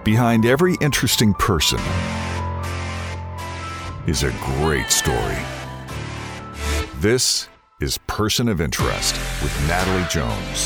Behind every interesting person is a great story. This is Person of Interest with Natalie Jones.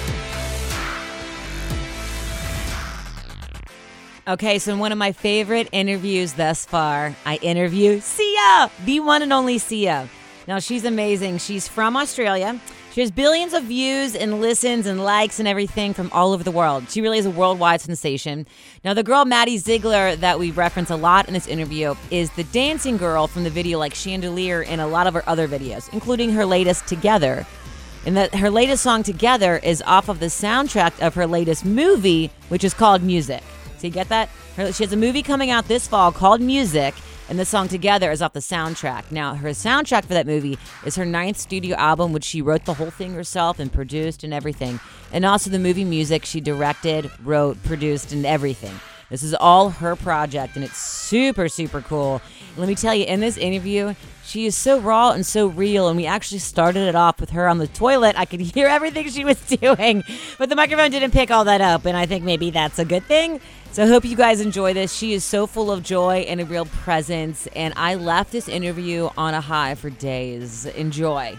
Okay, so in one of my favorite interviews thus far, I interview Sia, the one and only Sia. Now, she's amazing. She's from Australia. She has billions of views and listens and likes and everything from all over the world. She really is a worldwide sensation. Now, the girl Maddie Ziegler that we reference a lot in this interview is the dancing girl from the video like Chandelier and a lot of her other videos, including her latest Together. And that her latest song Together is off of the soundtrack of her latest movie, which is called Music. So you get that? She has a movie coming out this fall called Music, and the song Together is off the soundtrack. Now, her soundtrack for that movie is her 9th studio album, which she wrote the whole thing herself and produced and everything. And also the movie Music, she directed, wrote, produced, and everything. This is all her project, and it's super, super cool. And let me tell you, in this interview, she is so raw and so real, and we actually started it off with her on the toilet. I could hear everything she was doing, but the microphone didn't pick all that up, and I think maybe that's a good thing. So I hope you guys enjoy this. She is so full of joy and a real presence, and I left this interview on a high for days. Enjoy.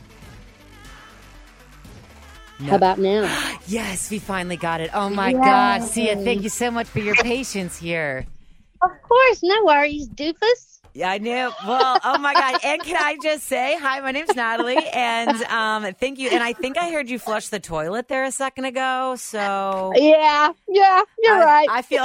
No. How about now? Yes, we finally got it. Oh, my God. Sia, thank you so much for your patience here. Of course. No worries, doofus. Yeah, I knew. Well, oh, my God. And can I just say, hi, my name's Natalie, and thank you. And I think I heard you flush the toilet there a second ago, so. Yeah, you're right. I feel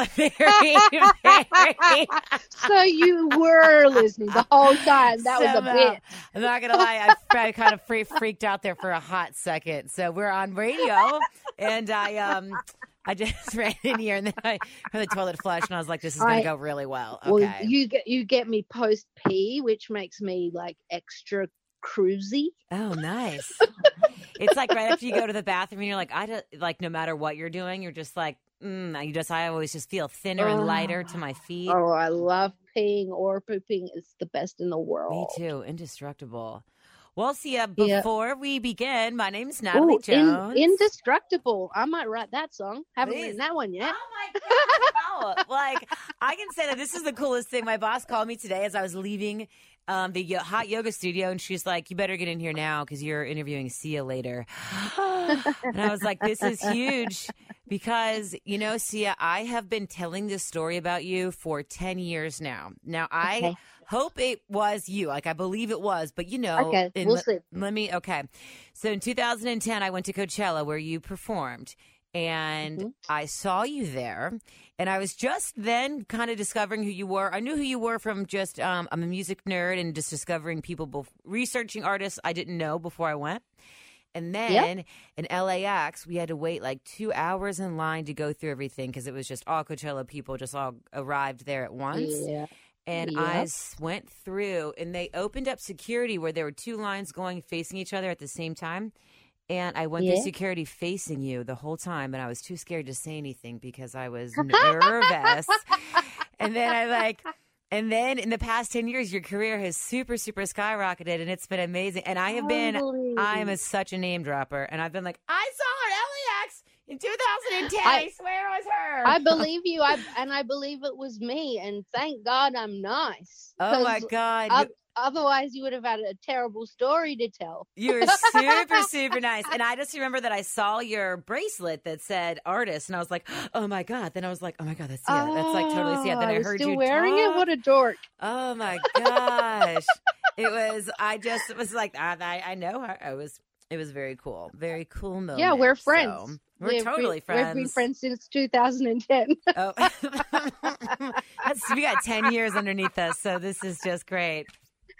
very. So you were listening the whole time. That was a bit. I'm not going to lie. I kind of freaked out there for a hot second. So we're on radio, and I just ran in here, and then I heard the toilet flush, and I was like, this is going to go really well. Okay. Well, you get me post-pee, which makes me, like, extra cruisy. Oh, nice. It's like right after you go to the bathroom, and you're like, no matter what you're doing, you're just like, I always just feel thinner and lighter to my feet. Oh, I love peeing or pooping. It's the best in the world. Me too. Indestructible. Well, Sia, before we begin, my name's Natalie Jones. Indestructible. I might write that song. Haven't written that one yet. Oh, my God. Like, I can say that this is the coolest thing. My boss called me today as I was leaving the hot yoga studio, and she's like, you better get in here now because you're interviewing Sia later. And I was like, this is huge because, Sia, I have been telling this story about you for 10 years now. Now, I hope it was you. Like, I believe it was, but Okay, we'll see. Okay. So in 2010, I went to Coachella where you performed, and I saw you there, and I was just then kind of discovering who you were. I knew who you were from just, I'm a music nerd and just discovering people, researching artists I didn't know before I went. And then in LAX, we had to wait like 2 hours in line to go through everything because it was just all Coachella people just all arrived there at once. Yeah. And I went through, and they opened up security where there were 2 lines going facing each other at the same time. And I went through security facing you the whole time, and I was too scared to say anything because I was nervous. And then in the past 10 years, your career has super, super skyrocketed, and it's been amazing. And I am such a name dropper, and I've been like, I saw her at LAX in 2010. I swear it was her. I believe you, and I believe it was me, and thank God I'm nice. Oh, my God. Otherwise, you would have had a terrible story to tell. You were super, super nice. And I just remember that I saw your bracelet that said artist, and I was like, oh, my God. Then I was like, oh, my God, that's Sia. That's like totally Sia. Then I heard still you wearing talk. it? What a dork. Oh, my gosh. It was like, I know her. It was very cool. Very cool moment. Yeah, we're friends. So we're totally friends. We've been friends since 2010. Oh. We got 10 years underneath us, so this is just great.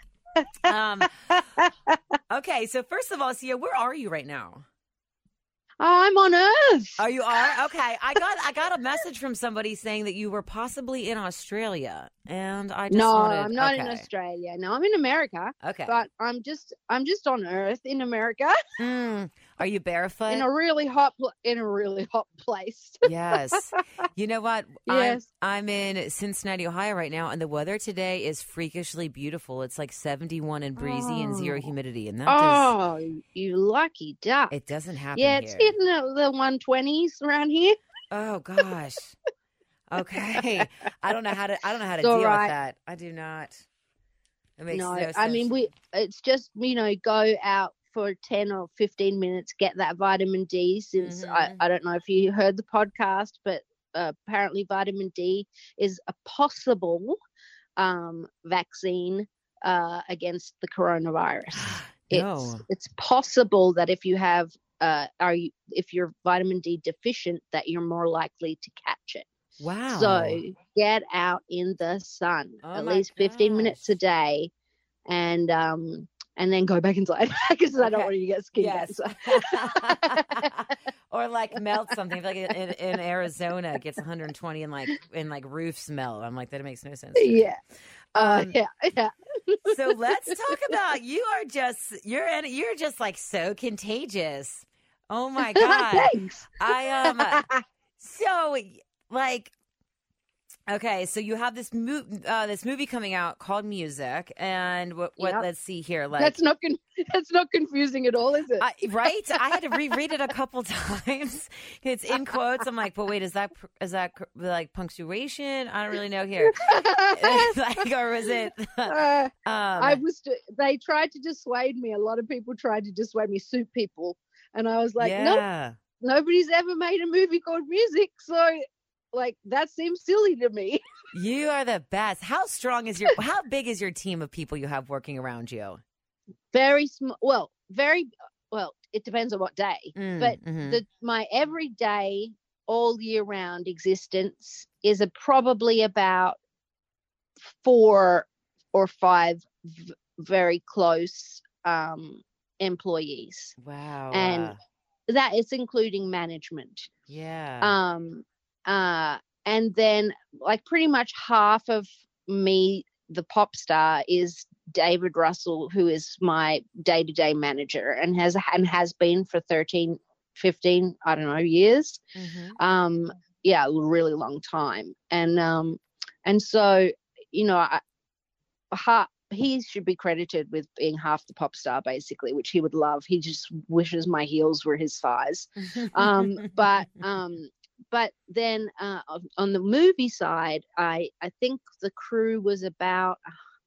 Okay, so first of all, Sia, where are you right now? I'm on Earth. Oh, you are? Okay. I got a message from somebody saying that you were possibly in Australia, and I just I'm not in Australia. No, I'm in America. Okay. But I'm just on Earth in America. Are you barefoot? In a really hot place. Yes. You know what? Yes. I'm in Cincinnati, Ohio right now, and the weather today is freakishly beautiful. It's like 71 and breezy and zero humidity, and that you lucky duck. It doesn't happen here. Yeah, it's hitting the 120s around here. Oh gosh. Okay. I don't know how to It's deal all with right. that. I do not. It makes No, no sense. I mean, it's just, go out for 10 or 15 minutes, get that vitamin D, since Mhm. I don't know if you heard the podcast, but apparently vitamin D is a possible vaccine against the coronavirus. No. It's possible that if you have if you're vitamin D deficient, that you're more likely to catch it. Wow. So get out in the sun Oh at my least 15 minutes a gosh. day, and then go back inside because I don't Okay. want you to get skin Yes. cancer. Or like melt something. Like in Arizona, it gets 120 and like roofs melt. I'm like, that makes no sense to me. Yeah. Yeah. So let's talk about you're just like so contagious. Oh my God. Thanks. So like, okay, so you have this movie coming out called Music, and what Yep. let's see here, like That's not confusing at all, is it? right? I had to reread it a couple times. It's in quotes. I'm like, but wait, is that like punctuation? I don't really know here. Like, or was it? They tried to dissuade me. A lot of people tried to dissuade me, soup people, and I was like, nope, yeah. nobody's ever made a movie called Music, so like that seems silly to me. You are the best. How big is your team of people you have working around you? Very small. Well, it depends on what day. But mhm. my everyday, all year round existence is probably about 4 or 5 very close employees, Wow. and that is including management. Yeah. And then like pretty much half of me, the pop star, is David Russell, who is my day-to-day manager and has been for 13, 15, I don't know, years. Mhm. Yeah, a really long time. And so, he should be credited with being half the pop star, basically, which he would love. He just wishes my heels were his thighs. But then on the movie side, I think the crew was about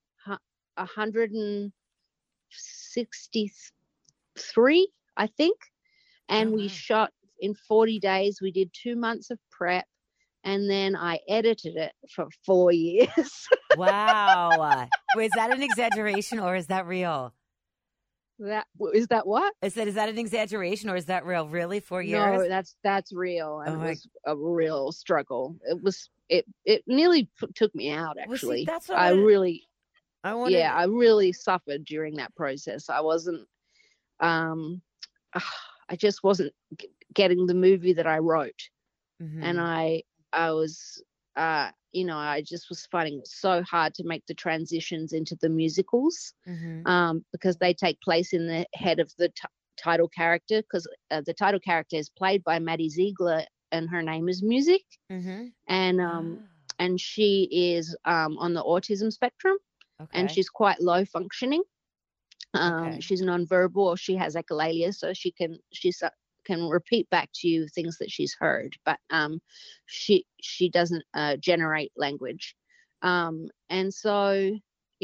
163, I think, and Oh, we wow. shot in 40 days. We did 2 months of prep, and then I edited it for 4 years. Wow. Wait, is that an exaggeration or is that real? Is that what? Is that an exaggeration or is that real? Really, 4 years? No, that's real, and Oh it my- was a real struggle. It nearly took me out, Well, see, actually. that's what I really suffered during that process. I wasn't I just wasn't getting the movie that I wrote, Mhm. and I was I just was finding it so hard to make the transitions into the musicals, Mhm. because they take place in the head of the title character, because the title character is played by Maddie Ziegler, and her name is Music, Mhm. and she is on the autism spectrum, and Okay. she's quite low functioning. Okay. She's nonverbal, or she has echolalia, so she can repeat back to you things that she's heard, but she doesn't generate language, and so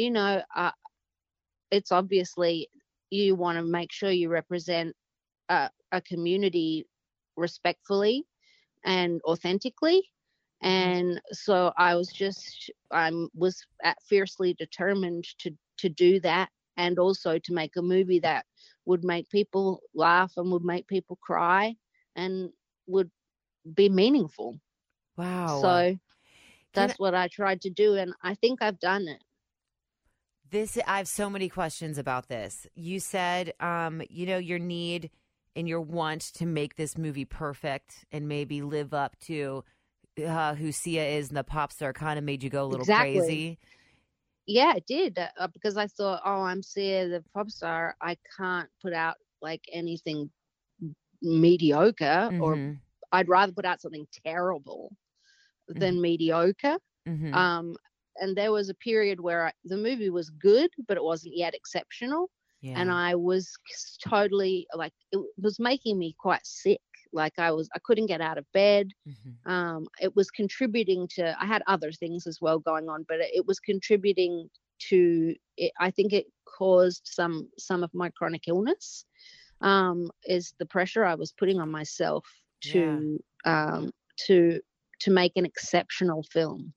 it's obviously you want to make sure you represent a community respectfully and authentically. And so I was fiercely determined to do that, and also to make a movie that would make people laugh and would make people cry and would be meaningful. Wow. So that's what I tried to do, and I think I've done it. I have so many questions about this. You said, your need and your want to make this movie perfect and maybe live up to who Sia is and the pop star kind of made you go a little crazy. Yeah, it did, because I thought, I'm Sia, the pop star. I can't put out like anything mediocre, or I'd rather put out something terrible than mediocre. And there was a period where the movie was good, but it wasn't yet exceptional. Yeah. And I was totally it was making me quite sick. like I couldn't get out of bed. Mm-hmm. It was contributing to, I had other things as well going on, but it was contributing to it. I think it caused some of my chronic illness, is the pressure I was putting on myself to make an exceptional film.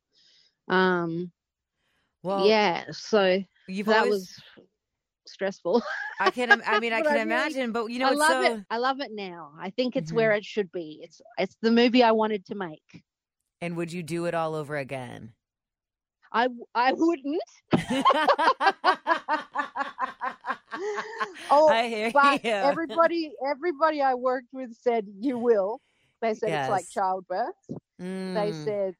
Well, yeah, so that was stressful. I can imagine, but you know, I love it now. I think it's where it should be. It's the movie I wanted to make. And would you do it all over again? I wouldn't. I hear but you. everybody I worked with said you will. They said Yes. it's like childbirth. They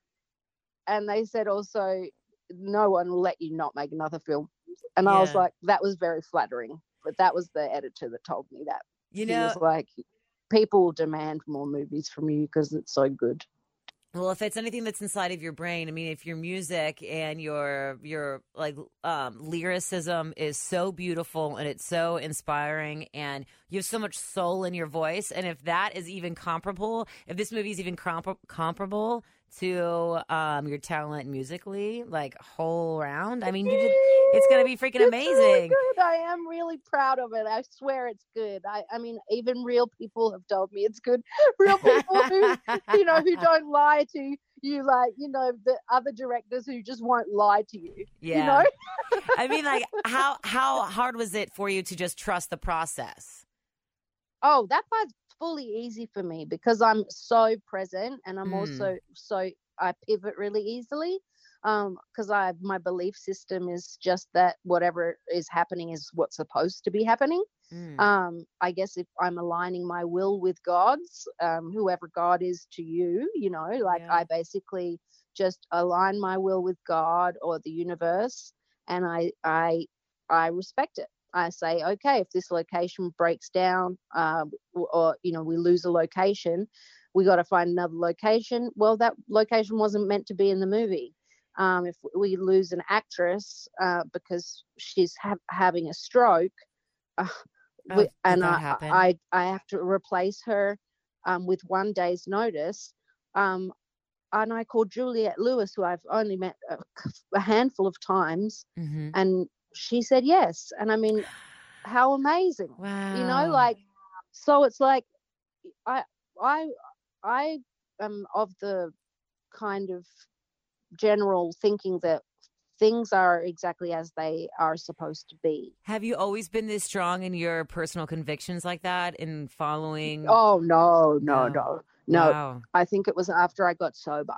said also no one will let you not make another film. And I was like, that was very flattering. But that was the editor that told me that. He was like, people demand more movies from you because it's so good. Well, if it's anything that's inside of your brain, I mean, if your music and your like lyricism is so beautiful and it's so inspiring and you have so much soul in your voice, and if that is even comparable, if this movie is even comparable to your talent musically, like whole round, I mean, it's going to be freaking amazing. Really good. I am really proud of it. I swear it's good. I mean, even real people have told me it's good. Real people who, who don't lie to you, like, the other directors who just won't lie to you. Yeah. I mean, like, how hard was it for you to just trust the process? Oh, that part's fully easy for me because I'm so present, and I'm also I pivot really easily. Because my belief system is just that whatever is happening is what's supposed to be happening. I guess if I'm aligning my will with God's, whoever God is to you, I basically just align my will with God or the universe, and I respect it. I say, okay, if this location breaks down, or we lose a location, we got to find another location. Well, that location wasn't meant to be in the movie. If we lose an actress because she's having a stroke, and I have to replace her with 1 day's notice, and I called Juliette Lewis, who I've only met a handful of times, and she said yes. And I mean, how amazing! Wow. So it's like I am of the kind of general thinking that things are exactly as they are supposed to be. Have you always been this strong in your personal convictions like that in following? Oh, no. Wow. I think it was after I got sober.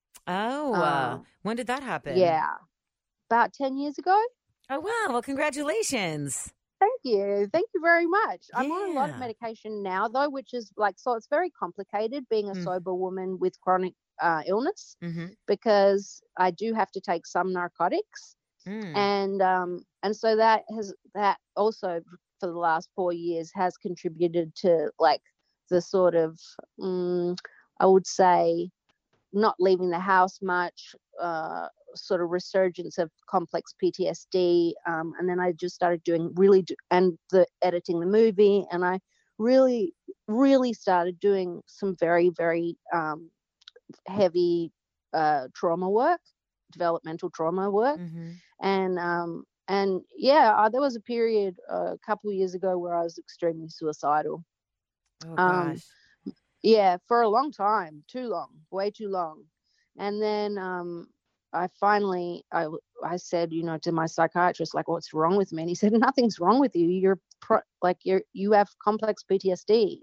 Oh, when did that happen? Yeah, about 10 years ago. Oh, wow. Well, congratulations. Thank you very much. I'm on a lot of medication now, though, which is so it's very complicated being a sober woman with chronic illness, because I do have to take some narcotics, and so that also for the last 4 years has contributed to the sort of I would say not leaving the house much, sort of resurgence of complex PTSD, and then I just started doing editing the movie, and I really started doing some very, very heavy trauma work, developmental trauma work, and there was a period a couple of years ago where I was extremely suicidal. Oh gosh. For a long time, way too long, and then I finally I said, to my psychiatrist, what's wrong with me? And he said, nothing's wrong with you. You have complex PTSD.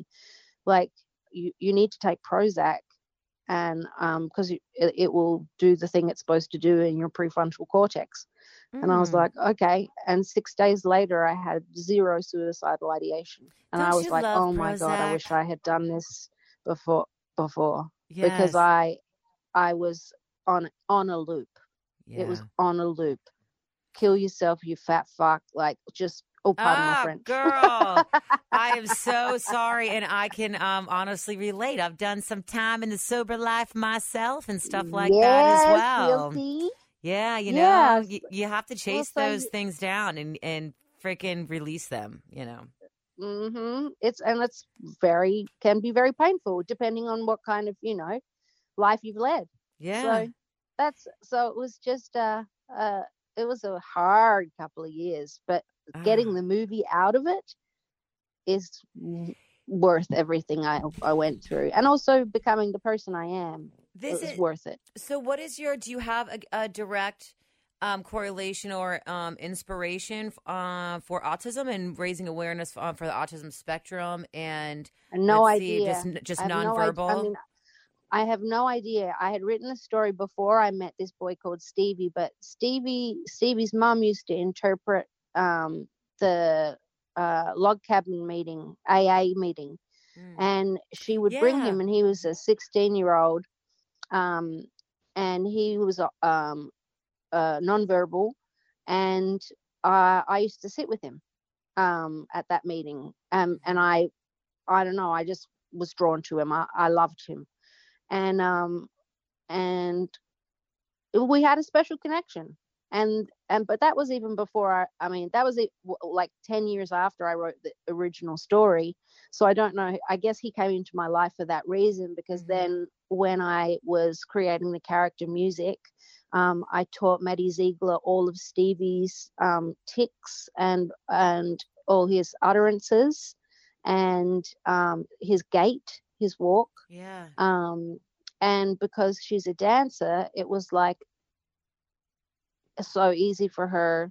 You need to take Prozac, and because it will do the thing it's supposed to do in your prefrontal cortex. And I was like, okay. And 6 days later, I had zero suicidal ideation, and I was like, oh my God, I wish I had done this before, Yes. because I was on a loop. Yeah. It was on a loop. Kill yourself, you fat fuck. Pardon my French. Girl, I am so sorry, and I can honestly relate. I've done some time in the sober life myself and stuff like that as well. Guilty. Yeah, you have to chase those things down and freaking release them. It's can be very painful depending on what kind of, life you've led. Yeah. So it was just it was a hard couple of years, but getting the movie out of it is worth everything I went through, and also becoming the person I am. This is worth it. So what is do you have a direct correlation or inspiration for autism and raising awareness for the autism spectrum? And no idea. Just nonverbal. I have no idea. I had written a story before I met this boy called Stevie, but Stevie's mom used to interpret the log cabin meeting, AA meeting, and she would bring him, and he was a 16-year-old, and he was nonverbal, and I used to sit with him at that meeting, and I don't know, I just was drawn to him. I loved him. And we had a special connection, but that was even before that was like 10 years after I wrote the original story. So I don't know, I guess he came into my life for that reason, because then when I was creating the character music, I taught Maddie Ziegler all of Stevie's tics and all his utterances and his gait, his walk. Yeah. And because she's a dancer, it was like so easy for her.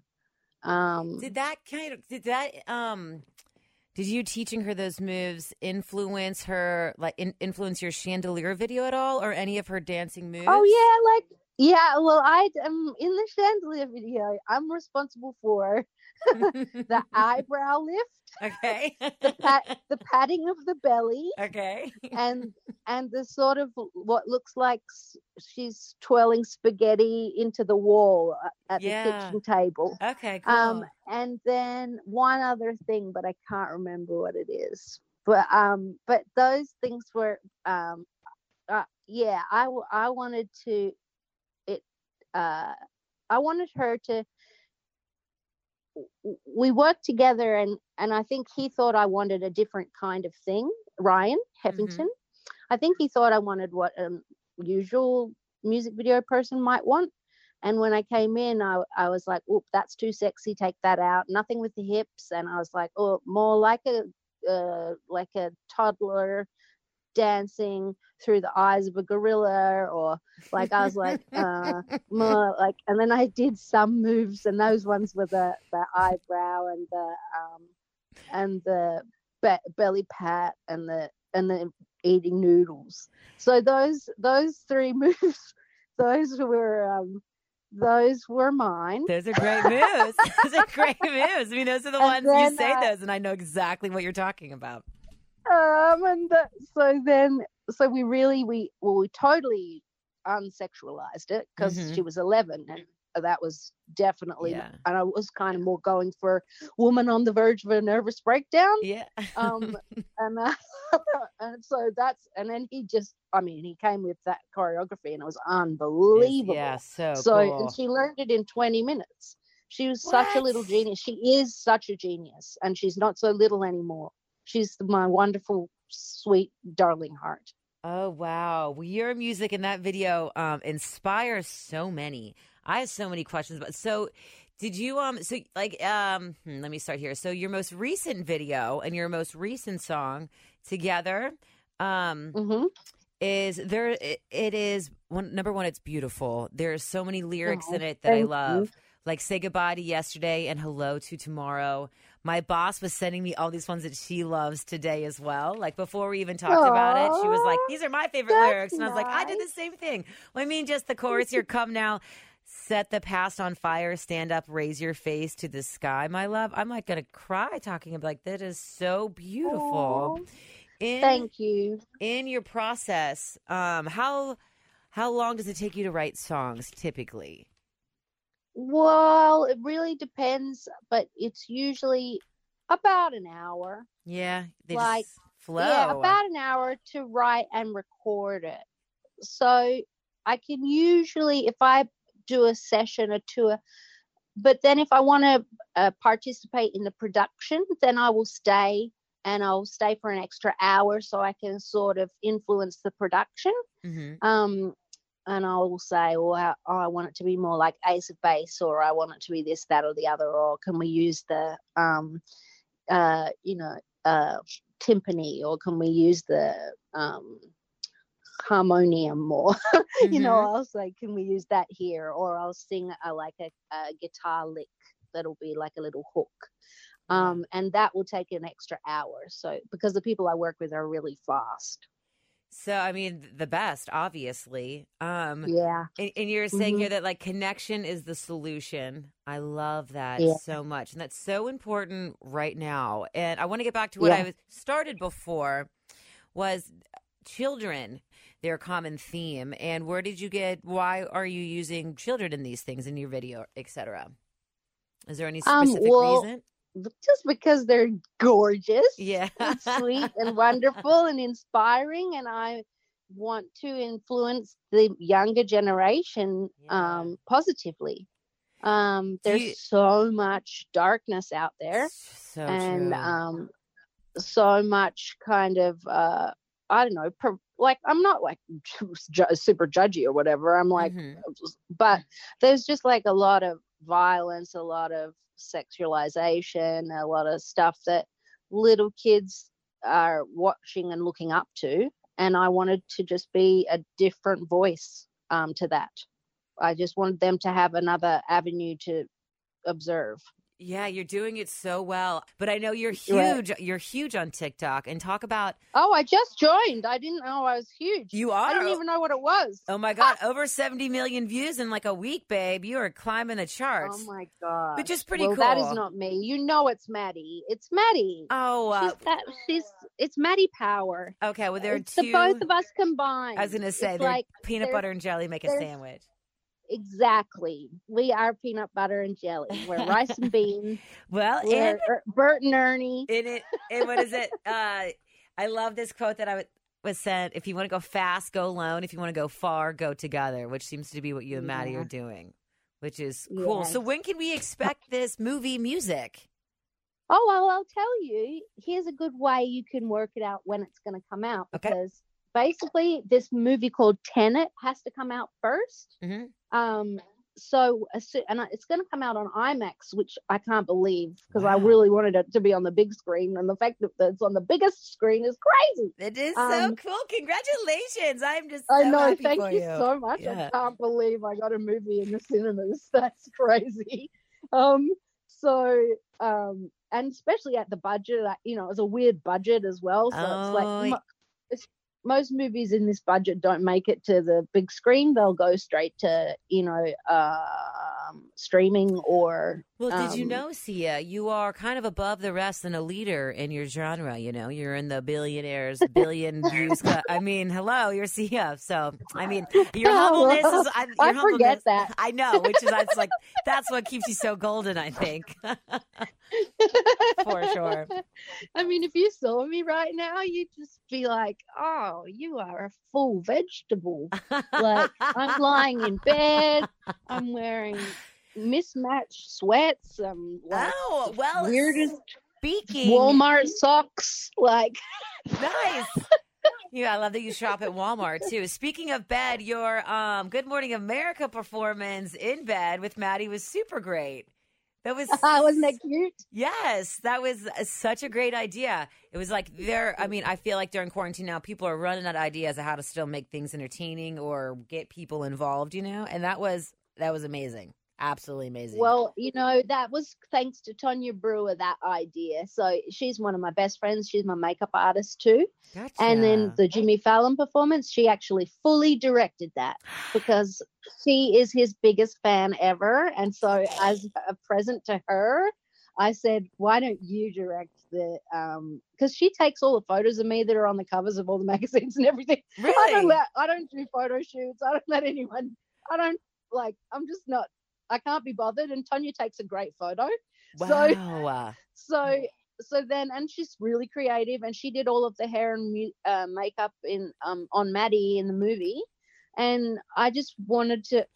Did you teaching her those moves influence her, like influence your Chandelier video at all, or any of her dancing moves? Oh yeah, well, I in the Chandelier video, I'm responsible for the eyebrow lift. Okay. the padding of the belly. Okay. and the sort of what looks like she's twirling spaghetti into the wall at the kitchen table. Okay, cool. And then one other thing, but I can't remember what it is. But those things were I wanted to I wanted her to. We worked together, and I think he thought I wanted a different kind of thing. Ryan Heffington, I think he thought I wanted what a usual music video person might want. And when I came in, I was like, "Oh, that's too sexy. Take that out. Nothing with the hips." And I was like, "Oh, more like a toddler dancing through the eyes of a gorilla," or like I was like more like, and then I did some moves, and those ones were the eyebrow and the belly pat and the eating noodles. So those three moves, those were mine. Those are great moves. Those are great moves. I mean, those are the ones you say those, and I know exactly what you're talking about. So we totally unsexualized it, because she was 11, and that was definitely, and I was kind of more going for woman on the verge of a nervous breakdown. And so and then he came with that choreography, and it was unbelievable. So cool. And she learned it in 20 minutes. She was such a little genius. She is such a genius, and she's not so little anymore. She's my wonderful, sweet, darling heart. Oh, wow. Well, your music in that video inspires so many. I have so many questions. But so did you, let me start here. So your most recent video and your most recent song together is there, it is, number one, it's beautiful. There's so many lyrics in it that I love. Like Say Goodbye to Yesterday and Hello to Tomorrow. My boss was sending me all these ones that she loves today as well. Like before we even talked about it, she was like, these are my favorite lyrics. And I was like, I did the same thing. Well, I mean, just the chorus here, come now, set the past on fire, stand up, raise your face to the sky, my love. I'm like going to cry talking about, like, that is so beautiful. Thank you. In your process, how long does it take you to write songs typically? Well, it really depends, but it's usually about an hour. Yeah, they like just flow. Yeah, about an hour to write and record it. So I can usually, if I do a session or tour, but then if I want to participate in the production, then I will stay, and I'll stay for an extra hour so I can sort of influence the production. Mm-hmm. And I will say, I want it to be more like Ace of Base, or I want it to be this, that, or the other, or can we use the, timpani, or can we use the harmonium, or, Mm-hmm. I'll say, can we use that here? Or I'll sing a guitar lick that'll be like a little hook. And that will take an extra hour. So, because the people I work with are really fast. So, I mean, the best, obviously. Yeah. And you're saying here that like connection is the solution. I love that so much. And that's so important right now. And I want to get back to what I started before was children, their common theme. And why are you using children in these things in your video, etc.? Is there any specific reason? Just because they're gorgeous, and sweet and wonderful and inspiring, and I want to influence the younger generation positively. There's so much darkness out there, and so much kind of I don't know, like I'm not like super judgy or whatever. I'm like, but there's just like a lot of violence, a lot of sexualization, a lot of stuff that little kids are watching and looking up to, and I wanted to just be a different voice to that. I just wanted them to have another avenue to observe. Yeah, you're doing it so well. But I know you're huge. Right. You're huge on TikTok. And talk about... Oh, I just joined. I didn't know I was huge. You are? I didn't even know what it was. Oh, my God. Over 70 million views in like a week, babe. You are climbing the charts. Oh, my God. Which is pretty cool. That is not me. You know it's Maddie. It's Maddie. Oh. It's Maddie Power. Okay, well, there are two... the both of us combined. I was going to say, like peanut butter and jelly make a sandwich. Exactly. We are peanut butter and jelly. We're rice and beans. Well, we're Bert and Ernie. And what is it? I love this quote that was sent. If you want to go fast, go alone. If you want to go far, go together, which seems to be what you and Maddie are doing, which is cool. Yes. So when can we expect this movie music? Oh, well, I'll tell you. Here's a good way you can work it out when it's going to come out. Because basically this movie called Tenet has to come out first. So it's going to come out on IMAX, which I can't believe, because I really wanted it to be on the big screen, and the fact that it's on the biggest screen is crazy. It is so cool. Congratulations. I'm just so happy thank for you so much. I can't believe I got a movie in the cinemas. That's crazy. And especially at the budget, it was a weird budget as well. So most movies in this budget don't make it to the big screen. They'll go straight to, streaming or... Well, did you know, Sia, you are kind of above the rest and a leader in your genre, You're in the billion views. I mean, hello, you're Sia. So, I mean, your humbleness is... I forget that. I know, which is, it's like, that's what keeps you so golden, I think. For sure. I mean, if you saw me right now, you'd just be like, oh, you are a full vegetable. Like, I'm lying in bed. I'm wearing mismatched sweats. Weirdest speaking Walmart socks. Like, nice. Yeah, I love that you shop at Walmart too. Speaking of bed, your Good Morning America performance in bed with Maddie was super great. That was wasn't that cute? Yes, that was such a great idea. It was like I feel like during quarantine now, people are running out of ideas of how to still make things entertaining or get people involved, and that was amazing. Absolutely amazing. Well, that was thanks to Tonya Brewer, that idea. So she's one of my best friends. She's my makeup artist too. Gotcha. And then the Jimmy Fallon performance, she actually fully directed that because she is his biggest fan ever. And so as a present to her, I said, why don't you direct the because she takes all the photos of me that are on the covers of all the magazines and everything. Really? I don't do photo shoots. I don't let anyone. I'm just not. I can't be bothered, and Tonya takes a great photo. Wow. So then, and she's really creative, and she did all of the hair and makeup in on Maddie in the movie, and I just wanted to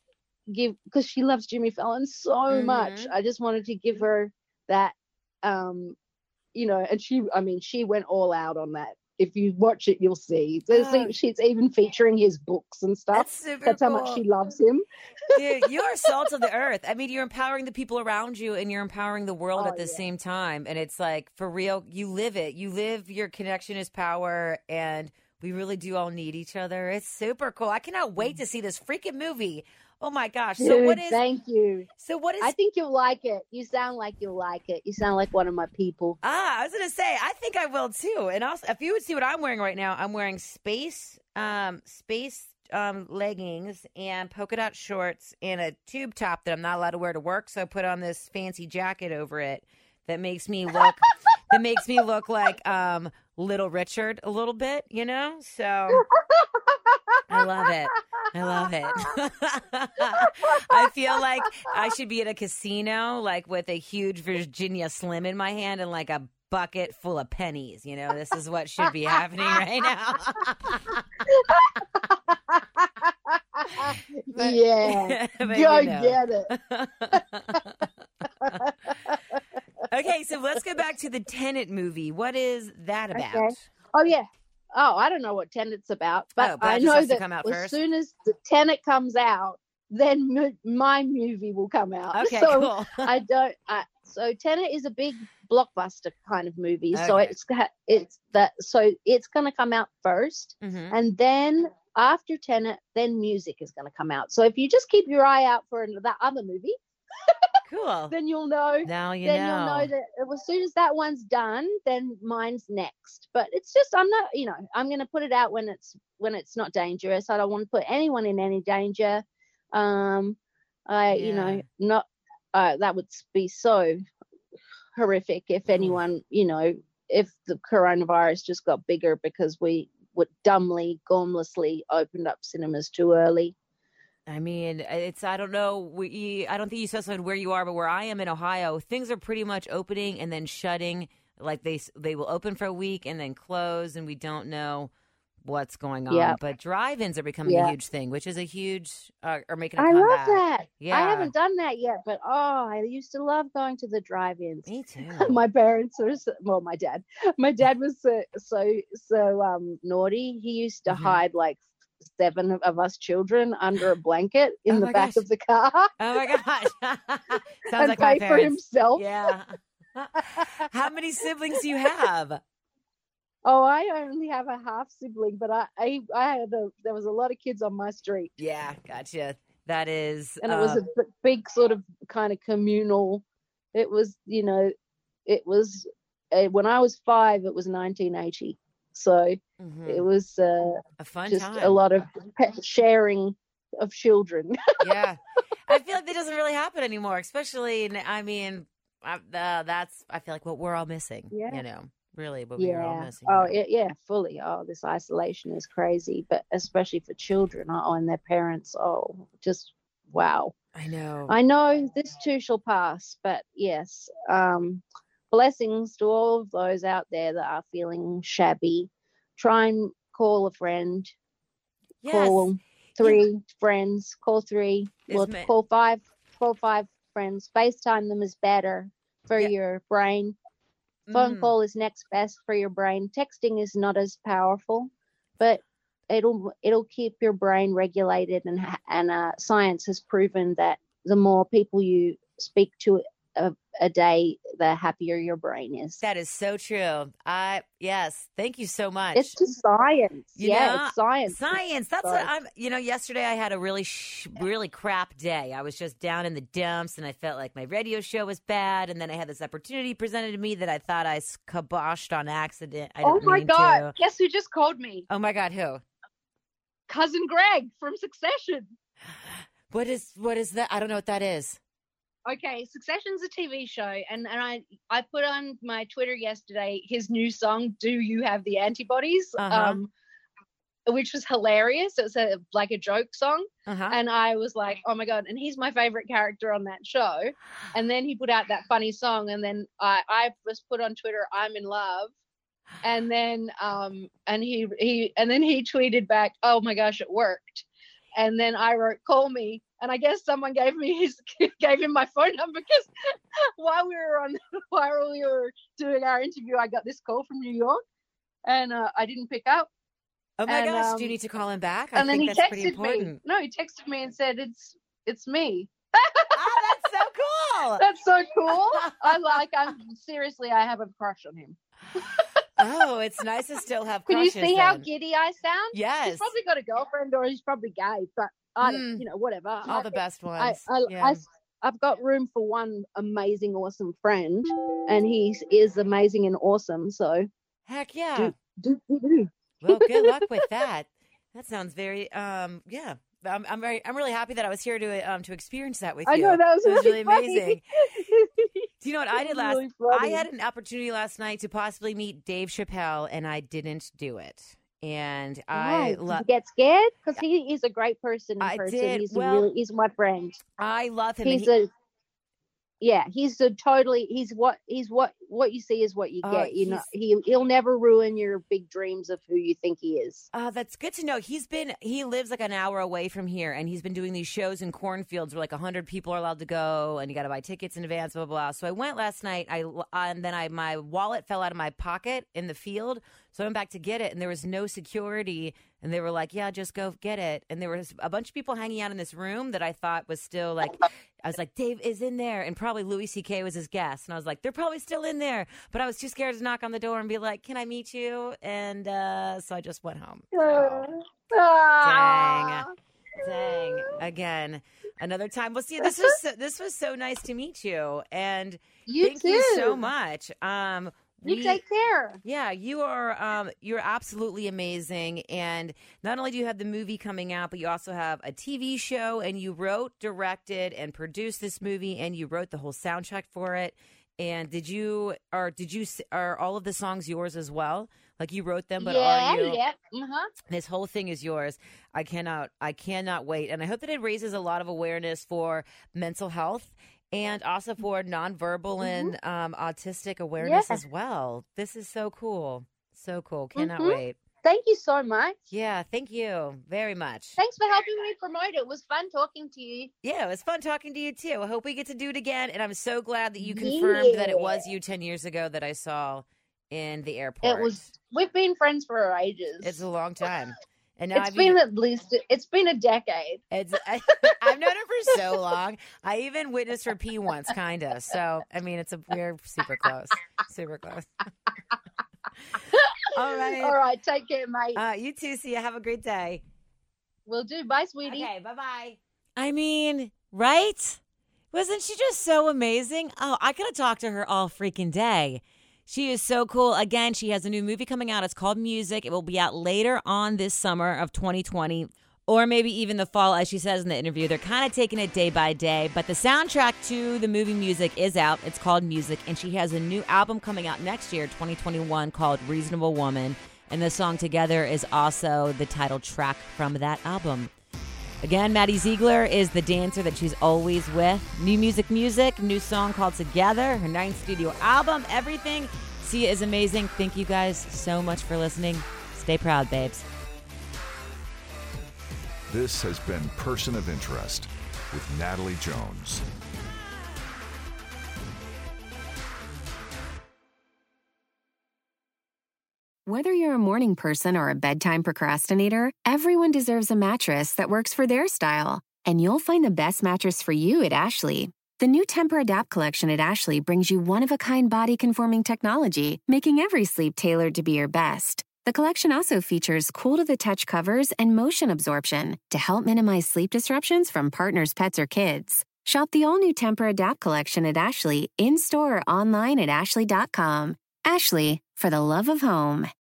give, because she loves Jimmy Fallon so much. I just wanted to give her that, and she went all out on that. If you watch it, you'll see. She's even featuring his books and stuff. That's super That's cool. how much she loves him. Dude, you are salt of the earth. I mean, you're empowering the people around you and you're empowering the world at the same time. And it's like, for real, you live it. You live your connection is power, and we really do all need each other. It's super cool. I cannot wait to see this freaking movie. Oh my gosh. So Dude, what is thank you. So what is I think you'll like it. You sound like you'll like it. You sound like one of my people. I was gonna say, I think I will too. And also, if you would see what I'm wearing right now, I'm wearing space leggings and polka dot shorts and a tube top that I'm not allowed to wear to work. So I put on this fancy jacket over it that makes me look like Little Richard a little bit, you know? So I love it. I feel like I should be at a casino, like with a huge Virginia Slim in my hand and like a bucket full of pennies. You know, this is what should be happening right now. Yeah, go get it. Okay, so let's go back to the Tenet movie. What is that about? Okay. Oh, yeah. Oh, I don't know what Tenet's about, but I it know has to that come out as first? soon as the Tenet comes out, then my movie will come out. Okay, so cool. So Tenet is a big blockbuster kind of movie. Okay. So it's going to come out first, and then after Tenet, then music is going to come out. So if you just keep your eye out for that other movie, Cool. then you'll know. Now you Then know. you'll know that as soon as that one's done, then mine's next. But it's just, I'm not, I'm going to put it out when it's not dangerous. I don't want to put anyone in any danger. That would be so horrific if anyone, if the coronavirus just got bigger because we would gormlessly opened up cinemas too early. I mean, I don't know. I don't think you specified where you are, but where I am in Ohio, things are pretty much opening and then shutting. Like they will open for a week and then close, and we don't know what's going on. Yeah. But drive-ins are becoming a huge thing, which is a huge, or making a I comeback. love that. Yeah. I haven't done that yet, but I used to love going to the drive-ins. Me too. My parents were, my dad was so naughty. He used to hide like 7 of us children under a blanket in the back of the car. Oh my gosh. Sounds and like my pay parents. for himself. Yeah. How many siblings do you have? Oh, I only have a half sibling, but there was a lot of kids on my street. Yeah, gotcha. That is, and it was a big sort of kind of communal. It was, when I was 5, it was 1980. So it was a fun just time. a lot of sharing of children. Yeah. I feel like that doesn't really happen anymore, especially, I feel like what we're all missing, really what we're all missing. Oh, fully. Oh, this isolation is crazy, but especially for children and their parents. Oh, just wow. I know this too shall pass, but yes, blessings to all of those out there that are feeling shabby. Try and call a friend. Yes. Call 3 friends. Call 3. Call 5. Call 5 friends. FaceTime them is better for your brain. Phone call is next best for your brain. Texting is not as powerful, but it'll keep your brain regulated, and science has proven that the more people you speak to a day, the happier your brain is. That is so true. Yes. Thank you so much. It's just science. It's science. Science. That's what I'm, yesterday I had a really, really crap day. I was just down in the dumps and I felt like my radio show was bad. And then I had this opportunity presented to me that I thought I kiboshed on accident. I didn't mean God. to. Guess who just called me? Oh my God. Who? Cousin Greg from Succession. What is that? I don't know what that is. Okay, Succession's a TV show, and I put on my Twitter yesterday his new song, "Do You Have the Antibodies?" Which was hilarious. It was like a joke song, and I was like, "Oh my God!" And he's my favorite character on that show. And then he put out that funny song, and then I just put on Twitter, "I'm in love," and then he tweeted back, "Oh my gosh, it worked." And then I wrote, "Call me." And I guess someone gave him my phone number because while we were doing our interview, I got this call from New York, and I didn't pick up. Oh my gosh! Do you need to call him back? I think that's pretty important. Me. No, he texted me and said it's me. Oh, that's so cool. That's so cool. Seriously, I have a crush on him. Oh, it's nice to still have crushes. Can you see how giddy I sound? Yes. He's probably got a girlfriend or he's probably gay, but I don't, whatever. All the best ones. I've got room for one amazing, awesome friend, and he is amazing and awesome. So heck yeah. Do. Well, good luck with that. That sounds very yeah. I'm really happy that I was here to experience that with you. I know, that was really funny. amazing. Do you know what I did last? Really I had an opportunity last night to possibly meet Dave Chappelle, and I didn't do it. And Did you get scared? Because he is a great person in person. Did. He's my friend. I love him. He's what you see is what you get. He'll never ruin your big dreams of who you think he is. That's good to know. He lives like an hour away from here, and he's been doing these shows in cornfields where like 100 people are allowed to go, and you got to buy tickets in advance, blah, blah, blah. So I went last night. My wallet fell out of my pocket in the field, so I went back to get it, and there was no security. And they were like, yeah, just go get it. And there was a bunch of people hanging out in this room that I thought was still like, I was like, Dave is in there. And probably Louis C.K. was his guest. And I was like, they're probably still in there. But I was too scared to knock on the door and be like, can I meet you? And so I just went home. Dang. Again, another time. Well, see, this was so nice to meet you. And thank you so much. You take care. Yeah, you are. You're absolutely amazing. And not only do you have the movie coming out, but you also have a TV show. And you wrote, directed, and produced this movie, and you wrote the whole soundtrack for it. And are all of the songs yours as well? Like you wrote them, but are you? Yeah. Uh-huh. This whole thing is yours. I cannot wait. And I hope that it raises a lot of awareness for mental health. And also for nonverbal and autistic awareness as well. This is so cool. So cool. Cannot wait. Thank you so much. Yeah, thank you very much. Thanks for helping me promote it. It was fun talking to you. Yeah, it was fun talking to you too. I hope we get to do it again. And I'm so glad that you confirmed that it was you 10 years ago that I saw in the airport. We've been friends for ages. It's a long time. And now it's been a decade. I've known her for so long. I even witnessed her pee once, kind of. So, I mean, we're super close. Super close. All right. Take care, mate. You too. See you. Have a great day. Will do. Bye, sweetie. Okay, bye-bye. I mean, right? Wasn't she just so amazing? Oh, I could have talked to her all freaking day. She is so cool. Again, she has a new movie coming out. It's called Music. It will be out later on this summer of 2020, or maybe even the fall, as she says in the interview. They're kind of taking it day by day, but the soundtrack to the movie Music is out. It's called Music, and she has a new album coming out next year, 2021, called Reasonable Woman, and the song Together is also the title track from that album. Again, Maddie Ziegler is the dancer that she's always with. New music, new song called Together, her 9th studio album, everything. Sia is amazing. Thank you guys so much for listening. Stay proud, babes. This has been Person of Interest with Natalie Jones. Whether you're a morning person or a bedtime procrastinator, everyone deserves a mattress that works for their style. And you'll find the best mattress for you at Ashley. The new Temper-Adapt collection at Ashley brings you one-of-a-kind body-conforming technology, making every sleep tailored to be your best. The collection also features cool-to-the-touch covers and motion absorption to help minimize sleep disruptions from partners, pets, or kids. Shop the all-new Temper-Adapt collection at Ashley, in-store or online at ashley.com. Ashley, for the love of home.